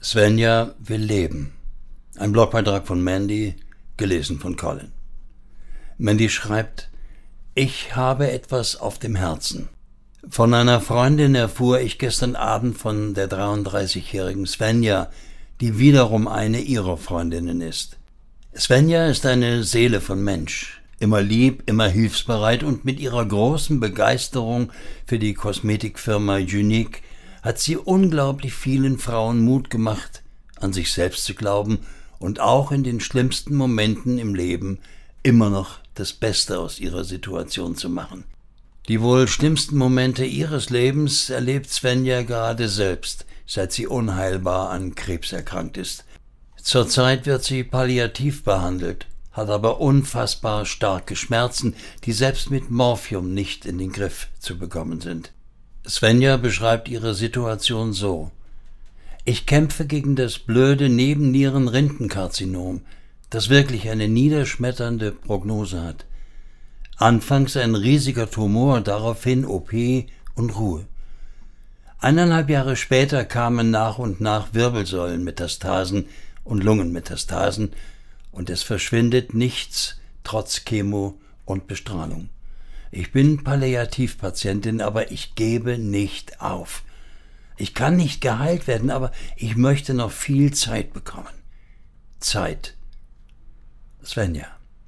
Svenja will leben. Ein Blogbeitrag von Mandy, gelesen von Colin. Mandy schreibt: Ich habe etwas auf dem Herzen. Von einer Freundin erfuhr ich gestern Abend von der 33-jährigen Svenja, die wiederum eine ihrer Freundinnen ist. Svenja ist eine Seele von Mensch, immer lieb, immer hilfsbereit, und mit ihrer großen Begeisterung für die Kosmetikfirma Unique hat sie unglaublich vielen Frauen Mut gemacht, an sich selbst zu glauben und auch in den schlimmsten Momenten im Leben immer noch das Beste aus ihrer Situation zu machen. Die wohl schlimmsten Momente ihres Lebens erlebt Svenja gerade selbst, seit sie unheilbar an Krebs erkrankt ist. Zurzeit wird sie palliativ behandelt, hat aber unfassbar starke Schmerzen, die selbst mit Morphium nicht in den Griff zu bekommen sind. Svenja beschreibt ihre Situation so: Ich kämpfe gegen das blöde Nebennierenrindenkarzinom, das wirklich eine niederschmetternde Prognose hat. Anfangs ein riesiger Tumor, daraufhin OP und Ruhe. 1,5 Jahre später kamen nach und nach Wirbelsäulenmetastasen und Lungenmetastasen, und es verschwindet nichts trotz Chemo und Bestrahlung. Ich bin Palliativpatientin, aber ich gebe nicht auf. Ich kann nicht geheilt werden, aber ich möchte noch viel Zeit bekommen. Zeit. Svenja.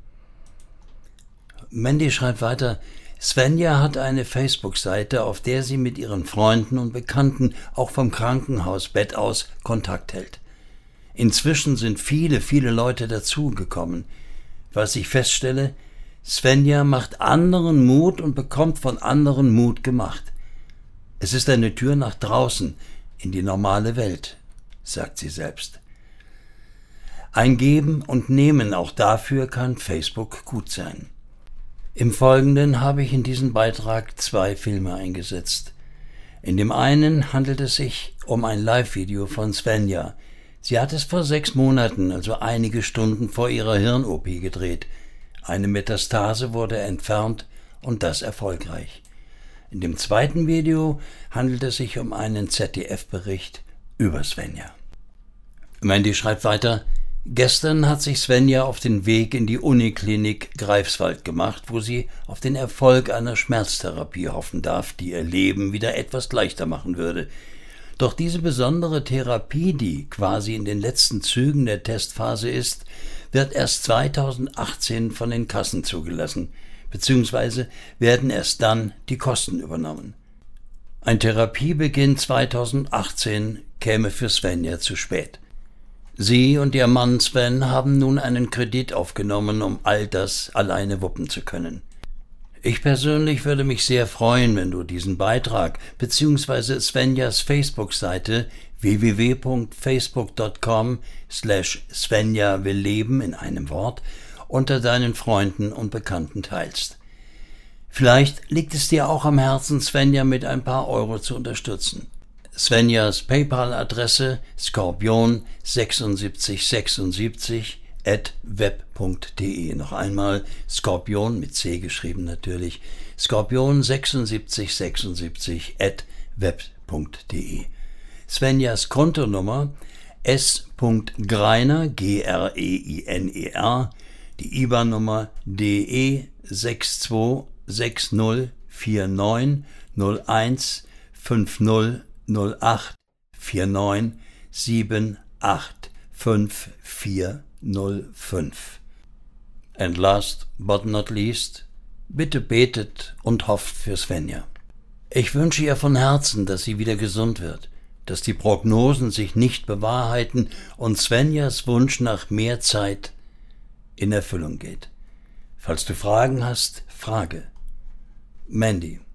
Mandy schreibt weiter: Svenja hat eine Facebook-Seite, auf der sie mit ihren Freunden und Bekannten auch vom Krankenhausbett aus Kontakt hält. Inzwischen sind viele Leute dazugekommen. Was ich feststelle: Svenja macht anderen Mut und bekommt von anderen Mut gemacht. Es ist eine Tür nach draußen, in die normale Welt, sagt sie selbst. Ein Geben und Nehmen, auch dafür kann Facebook gut sein. Im Folgenden habe ich in diesen Beitrag 2 Filme eingesetzt. In dem einen handelt es sich um ein Live-Video von Svenja. Sie hat es vor 6 Monaten, also einige Stunden vor ihrer Hirn-OP gedreht. Eine Metastase wurde entfernt, und das erfolgreich. In dem zweiten Video handelt es sich um einen ZDF-Bericht über Svenja. Mandy schreibt weiter: Gestern hat sich Svenja auf den Weg in die Uniklinik Greifswald gemacht, wo sie auf den Erfolg einer Schmerztherapie hoffen darf, die ihr Leben wieder etwas leichter machen würde. Doch diese besondere Therapie, die quasi in den letzten Zügen der Testphase ist, wird erst 2018 von den Kassen zugelassen, beziehungsweise werden erst dann die Kosten übernommen. Ein Therapiebeginn 2018 käme für Svenja zu spät. Sie und ihr Mann Sven haben nun einen Kredit aufgenommen, um all das alleine wuppen zu können. Ich persönlich würde mich sehr freuen, wenn du diesen Beitrag bzw. Svenjas Facebook-Seite www.facebook.com/Svenja will leben in einem Wort unter deinen Freunden und Bekannten teilst. Vielleicht liegt es dir auch am Herzen, Svenja mit ein paar Euro zu unterstützen. Svenjas PayPal-Adresse skorpion7676@web.de. Noch einmal Skorpion mit C geschrieben natürlich. Skorpion7676@web.de. Svenjas Kontonummer S.Greiner, Greiner, die IBAN-Nummer DE620901500849785405. And last but not least, bitte betet und hofft für Svenja. Ich wünsche ihr von Herzen, dass sie wieder gesund wird, dass die Prognosen sich nicht bewahrheiten und Svenjas Wunsch nach mehr Zeit in Erfüllung geht. Falls du Fragen hast, frage. Mandy.